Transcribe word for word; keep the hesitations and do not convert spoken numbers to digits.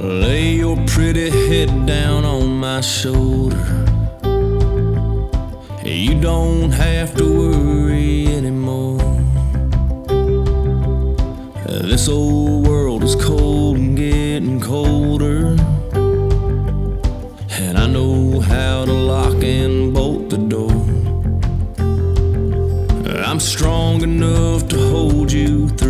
Lay your pretty head down on my shoulder. You don't have to worry anymore. This old world is cold and getting colder, and I know how to lock and bolt the door. I'm strong enough to hold you through